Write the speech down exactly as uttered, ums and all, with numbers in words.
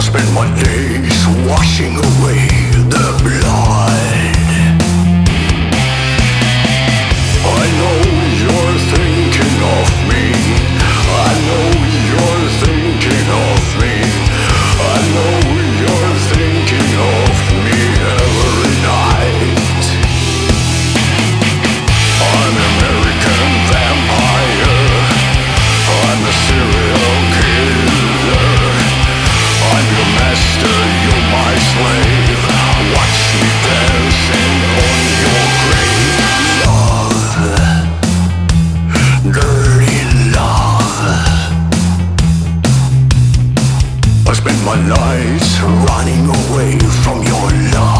spend my days washing away the blood. I know you're thinking of me. I know you're thinking of me. I know you're thinking of me every night. I'm an American vampire. I'm a serial killer. I'm your master, you're my slave. Watch me dancing on your grave. Love, dirty love. I spend my nights running away from your love.